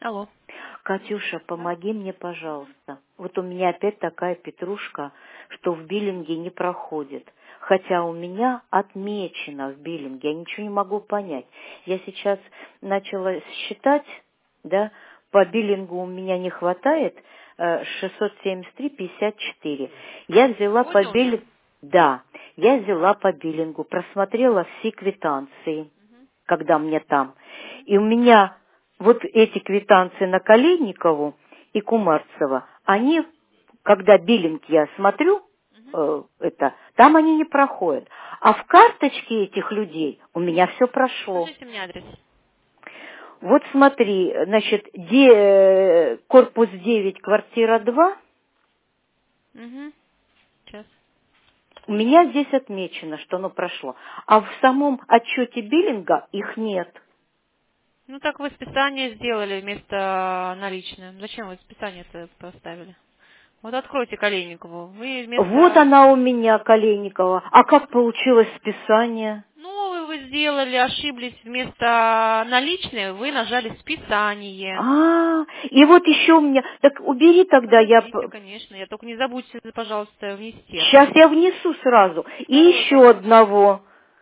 Алло. Катюша, помоги мне, пожалуйста. Вот у меня опять такая петрушка, что в биллинге не проходит. Хотя у меня отмечено в биллинге, я ничего не могу понять. Я сейчас начала считать, да, по биллингу у меня не хватает 673,54. Я взяла по Сегодня уже? биллингу, да, я взяла по биллингу, просмотрела все квитанции, когда мне там. И у меня вот эти квитанции на Калейникову и Кумарцева, они, когда биллинг я смотрю, там они не проходят. А в карточке этих людей у меня все прошло. Скажите мне адрес. Вот смотри, значит, корпус 9, квартира 2, Угу. Сейчас. у меня здесь отмечено, что оно прошло. А в самом отчете биллинга их нет. Ну так вы списание сделали вместо наличное. Зачем вы списание-то поставили? Вот откройте Калейникову. Вы Вот вместо... она у меня, Калейникова. А как получилось списание? Ну, вы сделали, ошиблись. Вместо наличной вы нажали списание. И вот еще у меня... Так убери тогда, Подождите, конечно. Я только не забудьте, пожалуйста, внести сейчас опять. я внесу сразу. И Второе еще какое? одного.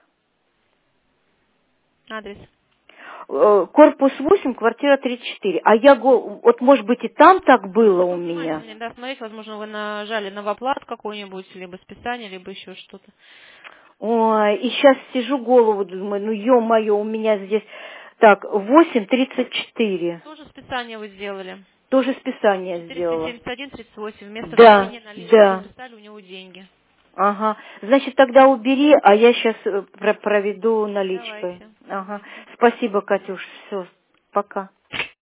Адрес. Корпус 8, квартира 34. А вот может быть и там так было у Ну, меня. внимательнее, да, смотреть, возможно, вы нажали новоплат какой-нибудь, либо списание, либо еще что-то. Ой, и сейчас сижу голову, думаю, ну ё-моё, у меня здесь... Так, 8,34. Тоже списание вы сделали. Тоже списание сделала. 471,38. Вместо Да, внесения наличных вы да. списали у него деньги. Ага. Значит, тогда убери, а я сейчас проведу наличкой. Давайте, Ага. давайте. Спасибо, Катюш. Все. Пока.